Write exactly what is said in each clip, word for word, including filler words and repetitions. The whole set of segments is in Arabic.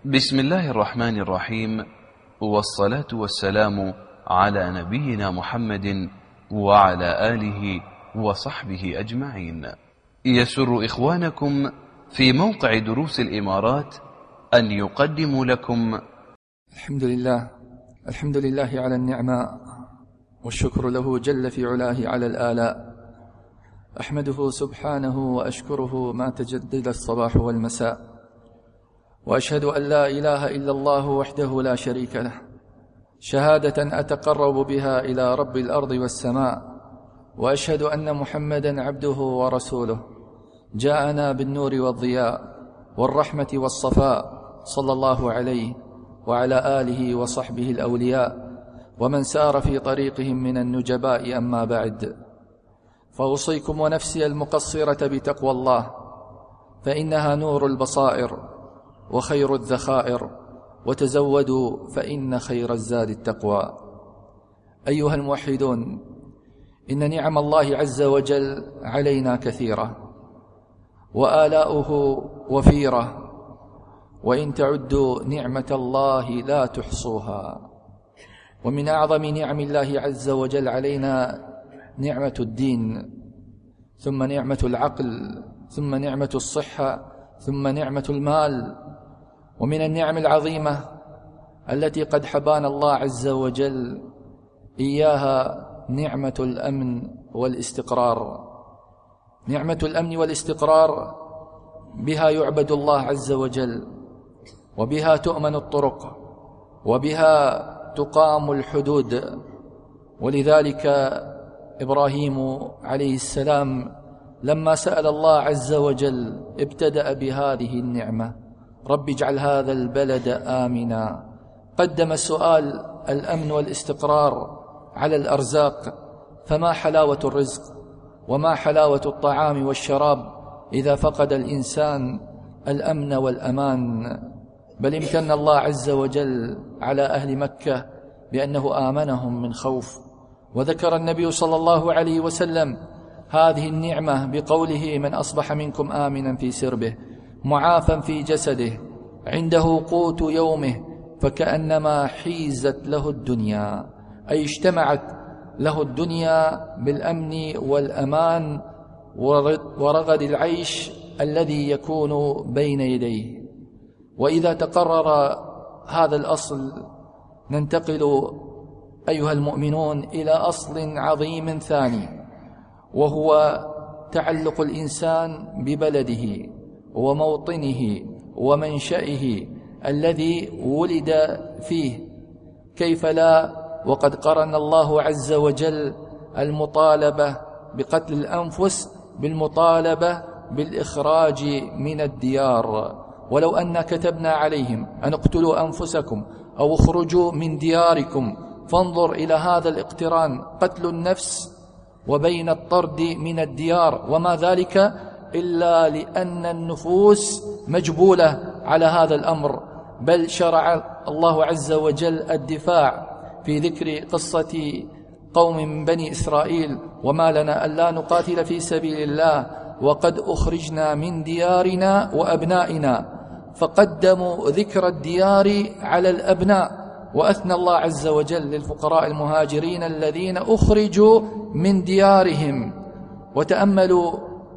بسم الله الرحمن الرحيم، والصلاة والسلام على نبينا محمد وعلى آله وصحبه أجمعين. يسر إخوانكم في موقع دروس الإمارات أن يقدموا لكم الحمد لله الحمد لله على النعمة، والشكر له جل في علاه على الآلاء. أحمده سبحانه وأشكره ما تجدد الصباح والمساء، وأشهد أن لا إله إلا الله وحده لا شريك له، شهادة أتقرب بها إلى رب الأرض والسماء. وأشهد أن محمدا عبده ورسوله، جاءنا بالنور والضياء والرحمة والصفاء، صلى الله عليه وعلى آله وصحبه الأولياء ومن سار في طريقهم من النجباء. أما بعد، فأوصيكم ونفسي المقصرة بتقوى الله، فإنها نور البصائر وخير الذخائر، وتزودوا فإن خير الزاد التقوى. أيها الموحدون، إن نعم الله عز وجل علينا كثيرة، وآلاؤه وفيرة، وإن تعدوا نعمة الله لا تحصوها. ومن أعظم نعم الله عز وجل علينا نعمة الدين، ثم نعمة العقل، ثم نعمة الصحة، ثم نعمة المال. ومن النعم العظيمة التي قد حبانا الله عز وجل إياها نعمة الأمن والاستقرار. نعمة الأمن والاستقرار بها يعبد الله عز وجل، وبها تؤمن الطرق، وبها تقام الحدود. ولذلك إبراهيم عليه السلام لما سأل الله عز وجل ابتدأ بهذه النعمة: رب اجعل هذا البلد آمنا. قدم سؤال الأمن والاستقرار على الأرزاق، فما حلاوة الرزق وما حلاوة الطعام والشراب إذا فقد الإنسان الأمن والأمان. بل امتن الله عز وجل على أهل مكة بأنه آمنهم من خوف. وذكر النبي صلى الله عليه وسلم هذه النعمة بقوله: من أصبح منكم آمنا في سربه معافا في جسده عنده قوت يومه فكأنما حيزت له الدنيا، أي اجتمعت له الدنيا بالأمن والأمان ورغد العيش الذي يكون بين يديه. وإذا تقرر هذا الأصل ننتقل أيها المؤمنون إلى أصل عظيم ثاني، وهو تعلق الإنسان ببلده وموطنه ومنشئه الذي ولد فيه. كيف لا وقد قرن الله عز وجل المطالبة بقتل الأنفس بالمطالبة بالإخراج من الديار. ولو أن كتبنا عليهم أن اقتلوا أنفسكم أو اخرجوا من دياركم، فانظر إلى هذا الاقتران: قتل النفس وبين الطرد من الديار. وما ذلك إلا لأن النفوس مجبولة على هذا الأمر. بل شرع الله عز وجل الدفاع في ذكر قصة قوم من بني إسرائيل: وما لنا ألا نقاتل في سبيل الله وقد أخرجنا من ديارنا وأبنائنا. فقدموا ذكر الديار على الأبناء، وأثنى الله عز وجل للفقراء المهاجرين الذين أخرجوا من ديارهم. وتأملوا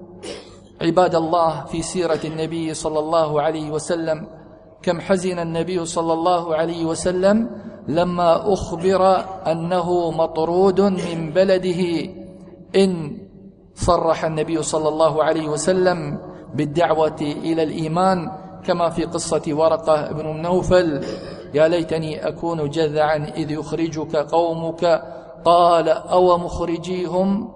عباد الله في سيرة النبي صلى الله عليه وسلم كم حزن النبي صلى الله عليه وسلم لما أخبر أنه مطرود من بلده. إن صرح النبي صلى الله عليه وسلم بالدعوة إلى الإيمان، كما في قصة ورقة بن نوفل: يا ليتني أكون جذعا إذ يخرجك قومك قال أو مخرجيهم.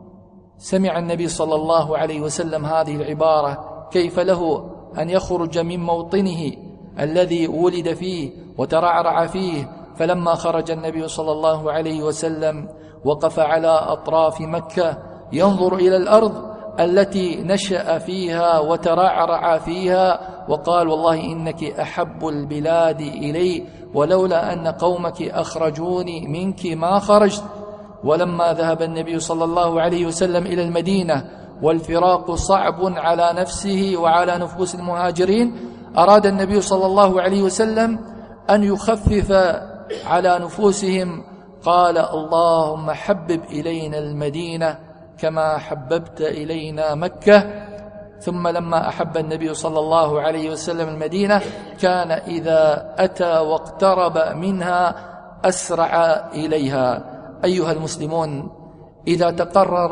سمع النبي صلى الله عليه وسلم هذه العبارة: كيف له أن يخرج من موطنه الذي ولد فيه وترعرع فيه؟ فلما خرج النبي صلى الله عليه وسلم وقف على أطراف مكة ينظر إلى الأرض التي نشأ فيها وترعرع فيها، وقال: والله إنك أحب البلاد إلي، ولولا أن قومك أخرجوني منك ما خرجت. ولما ذهب النبي صلى الله عليه وسلم إلى المدينة والفراق صعب على نفسه وعلى نفوس المهاجرين، أراد النبي صلى الله عليه وسلم أن يخفف على نفوسهم، قال: اللهم حبب إلينا المدينة كما حببت إلينا مكة. ثم لما أحب النبي صلى الله عليه وسلم المدينة كان إذا أتى واقترب منها أسرع إليها. أيها المسلمون، إذا تقرر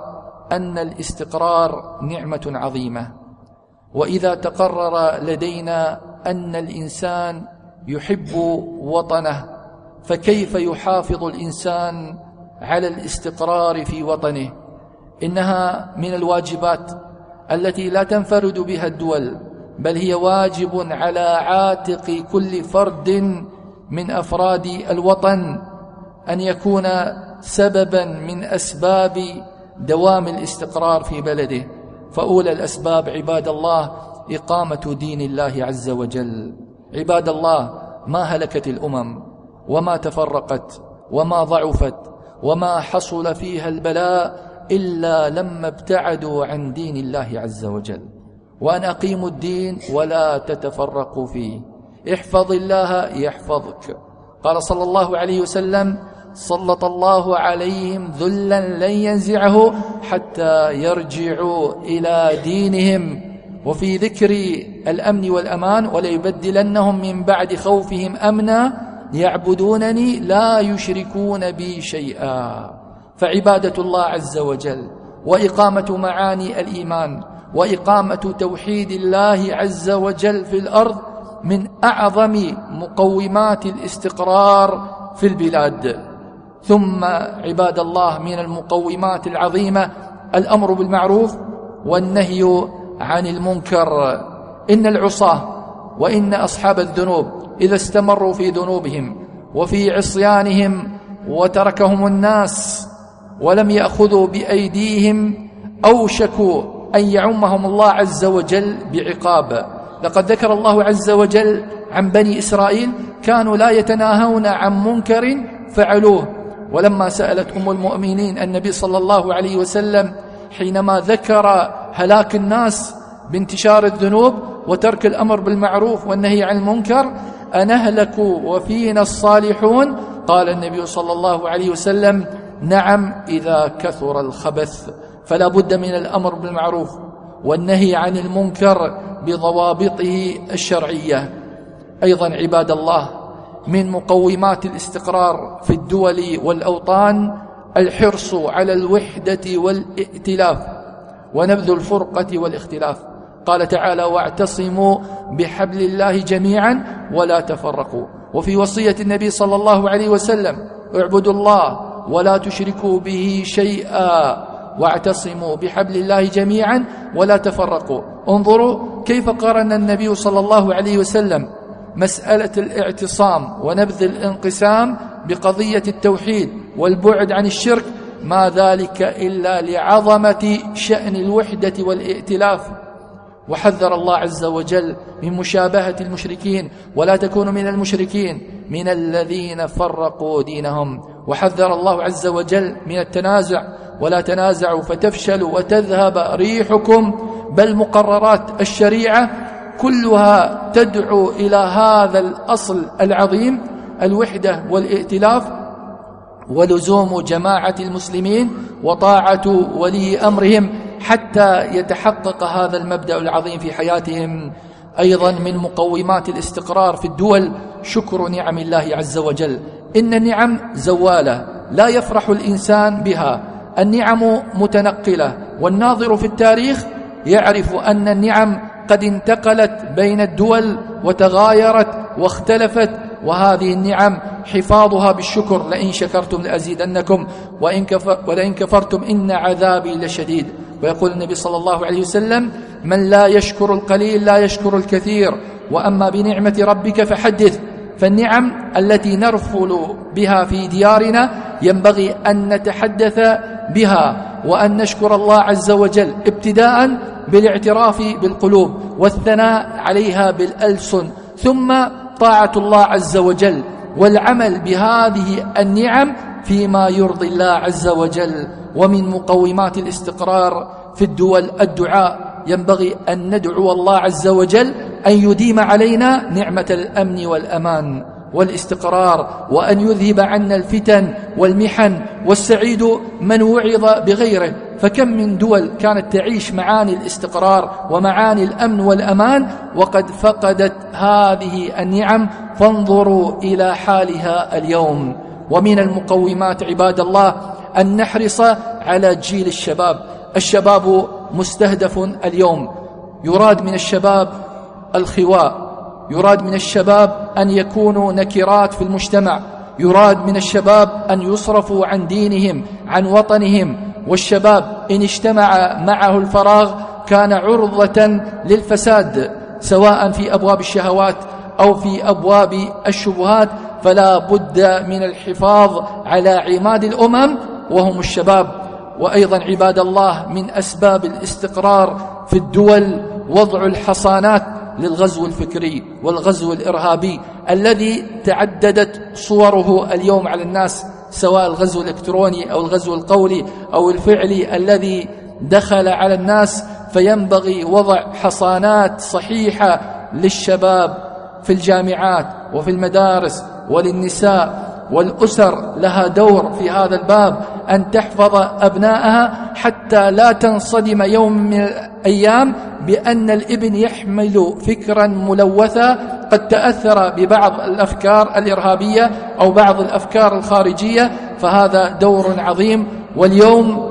أن الاستقرار نعمة عظيمة، وإذا تقرر لدينا أن الإنسان يحب وطنه، فكيف يحافظ الإنسان على الاستقرار في وطنه؟ إنها من الواجبات التي لا تنفرد بها الدول، بل هي واجب على عاتق كل فرد من أفراد الوطن أن يكون سببا من أسباب دوام الاستقرار في بلده. فأولى الأسباب عباد الله إقامة دين الله عز وجل. عباد الله، ما هلكت الأمم وما تفرقت وما ضعفت وما حصل فيها البلاء إلا لما ابتعدوا عن دين الله عز وجل. وأن أقيموا الدين ولا تتفرقوا فيه. احفظ الله يحفظك. قال صلى الله عليه وسلم: سلط الله عليهم ذلا لن ينزعه حتى يرجعوا إلى دينهم. وفي ذكر الأمن والأمان: وليبدلنهم من بعد خوفهم أمنا يعبدونني لا يشركون بي شيئا. فعبادة الله عز وجل وإقامة معاني الإيمان وإقامة توحيد الله عز وجل في الأرض من أعظم مقومات الاستقرار في البلاد. ثم عباد الله، من المقومات العظيمة الأمر بالمعروف والنهي عن المنكر. إن العصاة وإن أصحاب الذنوب إذا استمروا في ذنوبهم وفي عصيانهم وتركهم الناس ولم يأخذوا بأيديهم أوشكوا أن يعمهم الله عز وجل بعقاب. لقد ذكر الله عز وجل عن بني إسرائيل: كانوا لا يتناهون عن منكر فعلوه. ولما سألت أم المؤمنين النبي صلى الله عليه وسلم حينما ذكر هلاك الناس بانتشار الذنوب وترك الأمر بالمعروف والنهي عن المنكر: أنهلك وفينا الصالحون؟ قال النبي صلى الله عليه وسلم: نعم، إذا كثر الخبث. فلا بد من الأمر بالمعروف والنهي عن المنكر بضوابطه الشرعية. أيضا عباد الله، من مقومات الاستقرار في الدول والأوطان الحرص على الوحدة والائتلاف ونبذ الفرقة والاختلاف. قال تعالى: واعتصموا بحبل الله جميعا ولا تفرقوا. وفي وصية النبي صلى الله عليه وسلم: اعبدوا الله ولا تشركوا به شيئا واعتصموا بحبل الله جميعا ولا تفرقوا. انظروا كيف قارن النبي صلى الله عليه وسلم مسألة الاعتصام ونبذ الانقسام بقضية التوحيد والبعد عن الشرك، ما ذلك إلا لعظمة شأن الوحدة والائتلاف. وحذر الله عز وجل من مشابهة المشركين: ولا تكونوا من المشركين من الذين فرقوا دينهم. وحذر الله عز وجل من التنازع: ولا تنازعوا فتفشلوا وتذهب ريحكم. بل مقررات الشريعة كلها تدعو إلى هذا الأصل العظيم، الوحدة والائتلاف ولزوم جماعة المسلمين وطاعة ولي أمرهم حتى يتحقق هذا المبدأ العظيم في حياتهم. أيضا من مقومات الاستقرار في الدول شكر نعم الله عز وجل. إن النعم زوالة لا يفرح الإنسان بها. النعم متنقلة، والناظر في التاريخ يعرف أن النعم قد انتقلت بين الدول وتغايرت واختلفت، وهذه النعم حفاظها بالشكر: لئن شكرتم لأزيدنكم وإن كفر ولئن كفرتم إن عذابي لشديد. ويقول النبي صلى الله عليه وسلم: من لا يشكر القليل لا يشكر الكثير، وأما بنعمة ربك فحدث. فالنعم التي نرفل بها في ديارنا ينبغي أن نتحدث بها وأن نشكر الله عز وجل، ابتداء بالاعتراف بالقلوب والثناء عليها بالألسن، ثم طاعة الله عز وجل والعمل بهذه النعم فيما يرضي الله عز وجل. ومن مقومات الاستقرار في الدول الدعاء ينبغي أن ندعو الله عز وجل أن يديم علينا نعمة الأمن والأمان والاستقرار، وأن يذهب عنا الفتن والمحن، والسعيد من وعظ بغيره. فكم من دول كانت تعيش معاني الاستقرار ومعاني الأمن والأمان وقد فقدت هذه النعم، فانظروا إلى حالها اليوم. ومن المقومات عباد الله أن نحرص على جيل الشباب. الشباب مستهدف اليوم، يراد من الشباب الخواء، يراد من الشباب أن يكونوا نكرات في المجتمع، يراد من الشباب أن يصرفوا عن دينهم عن وطنهم. والشباب إن اجتمع معه الفراغ كان عرضة للفساد، سواء في أبواب الشهوات أو في أبواب الشبهات. فلا بد من الحفاظ على عماد الأمم وهم الشباب. وأيضا عباد الله من أسباب الاستقرار في الدول وضع الحصانات للغزو الفكري والغزو الإرهابي الذي تعددت صوره اليوم على الناس، سواء الغزو الإلكتروني أو الغزو القولي أو الفعلي الذي دخل على الناس. فينبغي وضع حصانات صحيحة للشباب في الجامعات وفي المدارس، وللنساء والأسر لها دور في هذا الباب، أن تحفظ أبنائها حتى لا تنصدم يوم من الأيام بأن الابن يحمل فكرا ملوثا قد تأثر ببعض الأفكار الإرهابية أو بعض الأفكار الخارجية. فهذا دور عظيم. واليوم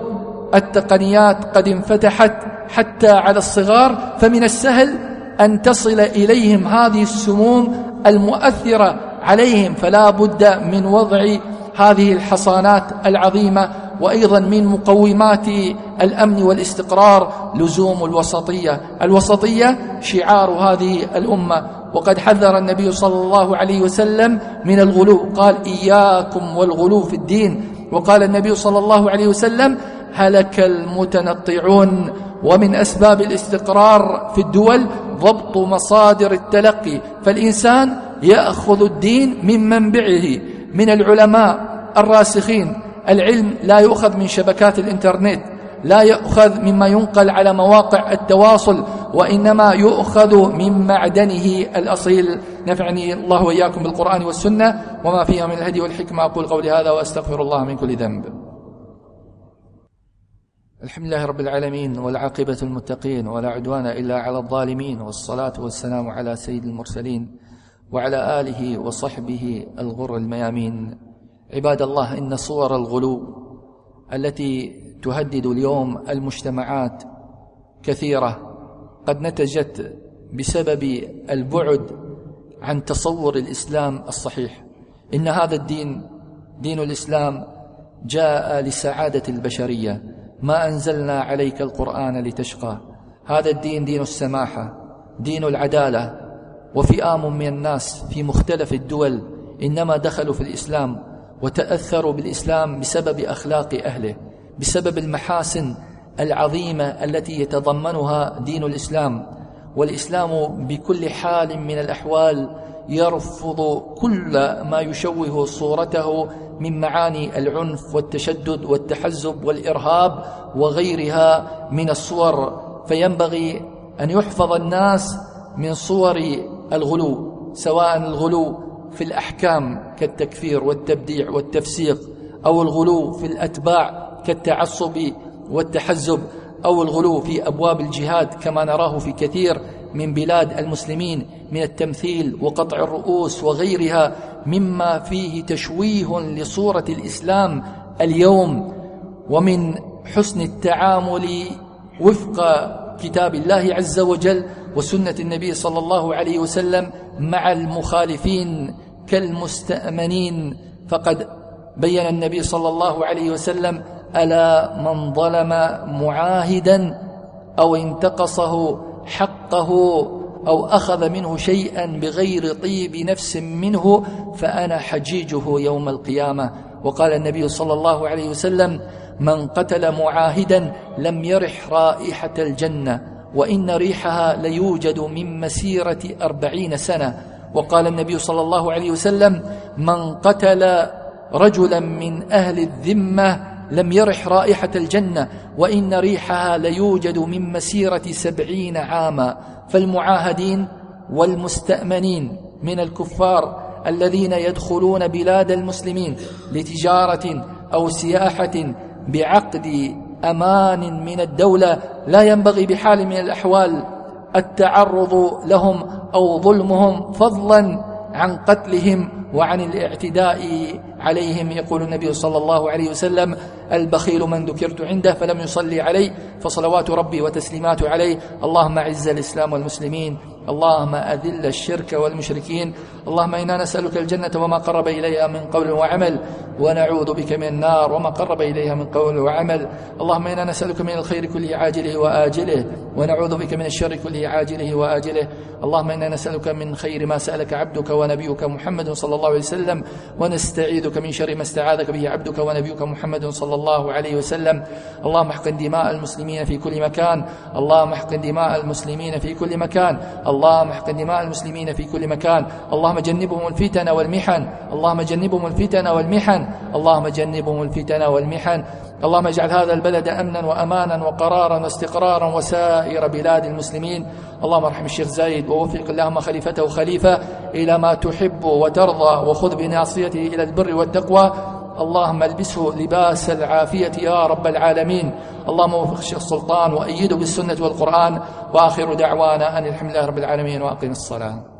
التقنيات قد انفتحت حتى على الصغار، فمن السهل أن تصل إليهم هذه السموم المؤثرة عليهم. فلا بد من وضع هذه الحصانات العظيمة. وأيضا من مقومات الأمن والاستقرار لزوم الوسطية. الوسطية شعار هذه الأمة، وقد حذر النبي صلى الله عليه وسلم من الغلو، قال إياكم والغلو في الدين. وقال النبي صلى الله عليه وسلم هلك المتنطعون. ومن أسباب الاستقرار في الدول ضبط مصادر التلقي، فالإنسان يأخذ الدين من منبعه من العلماء الراسخين. العلم لا يؤخذ من شبكات الإنترنت، لا يؤخذ مما ينقل على مواقع التواصل، وإنما يؤخذ من معدنه الأصيل. نفعني الله وإياكم بالقرآن والسنة وما فيها من الهدي والحكمة. أقول قولي هذا وأستغفر الله من كل ذنب. الحمد لله رب العالمين، والعاقبة المتقين، ولا عدوان إلا على الظالمين، والصلاة والسلام على سيد المرسلين وعلى آله وصحبه الغر الميامين. عباد الله، إن صور الغلو التي تهدد اليوم المجتمعات كثيرة، قد نتجت بسبب البعد عن تصور الإسلام الصحيح. إن هذا الدين، دين الإسلام، جاء لسعادة البشرية. ما أنزلنا عليك القرآن لتشقى. هذا الدين دين السماحة، دين العدالة. وفئام من الناس في مختلف الدول إنما دخلوا في الإسلام وتأثروا بالإسلام بسبب أخلاق أهله، بسبب المحاسن العظيمة التي يتضمنها دين الإسلام. والإسلام بكل حال من الأحوال يرفض كل ما يشوه صورته من معاني العنف والتشدد والتحزب والإرهاب وغيرها من الصور. فينبغي أن يحفظ الناس من صور الغلو، سواء الغلو في الأحكام كالتكفير والتبديع والتفسيق، أو الغلو في الأتباع كالتعصب والتحزب، أو الغلو في أبواب الجهاد كما نراه في كثير من بلاد المسلمين من التمثيل وقطع الرؤوس وغيرها مما فيه تشويه لصورة الإسلام اليوم. ومن حسن التعامل وفق كتاب الله عز وجل وسنة النبي صلى الله عليه وسلم مع المخالفين كالمستأمنين، فقد بين النبي صلى الله عليه وسلم: ألا من ظلم معاهدا أو انتقصه حقه أو أخذ منه شيئا بغير طيب نفس منه فأنا حجيجه يوم القيامة. وقال النبي صلى الله عليه وسلم: من قتل معاهدا لم يرح رائحة الجنة، وإن ريحها ليوجد من مسيرة أربعين سنة. وقال النبي صلى الله عليه وسلم: من قتل رجلا من أهل الذمة لم يرح رائحة الجنة، وإن ريحها ليوجد من مسيرة سبعين عاما. فالمعاهدين والمستأمنين من الكفار الذين يدخلون بلاد المسلمين لتجارة أو سياحة بعقد أمان من الدولة لا ينبغي بحال من الأحوال التعرض لهم أو ظلمهم، فضلا عن قتلهم وعن الاعتداء عليهم. يقول النبي صلى الله عليه وسلم: البخيل من ذكرت عنده فلم يصلي علي فصلوات ربي وتسليماته عليه. اللهم أعز الإسلام والمسلمين، اللهم أذل الشرك والمشركين، اللهم إنا نسألك الجنة وما قرب إليها من قول وعمل، ونعوذ بك من النار وما قرب إليها من قول وعمل. اللهم إنا نسألك من الخير كله عاجله وآجله، ونعوذ بك من الشر كله عاجله وآجله. اللهم إنا نسألك من خير ما سألك عبدك ونبيك محمد صلى الله عليه وسلم، ونستعيذك من شر ما استعاذك به عبدك ونبيك محمد صلى الله عليه وسلم. اللهم احقن دماء المسلمين في كل مكان، اللهم احقن دماء المسلمين في كل مكان، اللهم احقن دماء المسلمين في كل مكان. اللهم جنبهم الفتن والمحن، اللهم جنبهم الفتن والمحن، اللهم جنبهم الفتن والمحن. اللهم اجعل هذا البلد أمنا وأمانا وقرارا واستقرارا وسائر بلاد المسلمين. اللهم ارحم الشيخ زايد ووفق اللهم خليفته خليفة إلى ما تحب وترضى، وخذ بناصيته إلى البر والتقوى. اللهم البسه لباس العافية يا رب العالمين. اللهم وفق الشيخ سلطان وأيده بالسنة والقرآن. وآخر دعوانا أن الحمد لله رب العالمين، وأقم الصلاة.